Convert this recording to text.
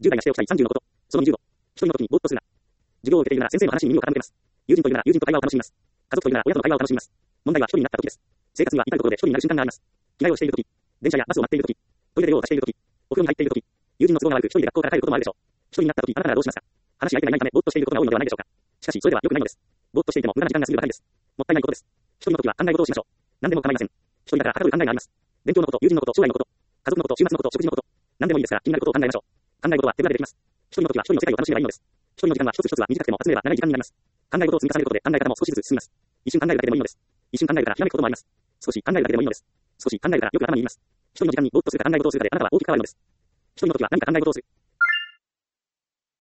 10代がしておきたい30のこと。その20を。一人の時にぼーっとするな。授業を受けているなら先生の話に耳を傾けます。友人といるなら友人と会話を楽しみます。家族といるなら親との会話を楽しみます。問題は一人になった時です。生活には至るところで一人になる瞬間があります。着替えをしている時、電車やバスを待っている時、トイレで用を足している時、お風呂に入っている時、友人の都合が悪く一人で学校から帰ることもあるでしょう。一人になった時、あなたならどうしますか？話し相手がいないためぼーっとしていることが多いのではないでしょうか。しかしそれでは良くないのです。ぼーっとしていても無駄な時間が過ぎるばかりです。もったいないことです。一人の時は考え事をしましょう。何でも構いません。一人だからはかどる考えがあります。勉強のこと、友人のこと、将来のこと、家族のこと、週末のこと、食事のこと、何でもいいですから気になることを考えましょう。考え事は手ぶらでできます。一人の時は一人の世界を楽しめばいいのです。一人の時間は一つ一つは短くても集めれば長い時間になります。考え事を積み重ねることで考え方も少しずつ進みます。一瞬考えるだけでもいいのです。一瞬考えるからひらめくこともあります。少し考えるだけでもいいのです。少し考えるからよく頭に言います。一人の時間にぼーっとするか考え事をするかであなたは大きく変わるのです。一人の時は何か考え事をする。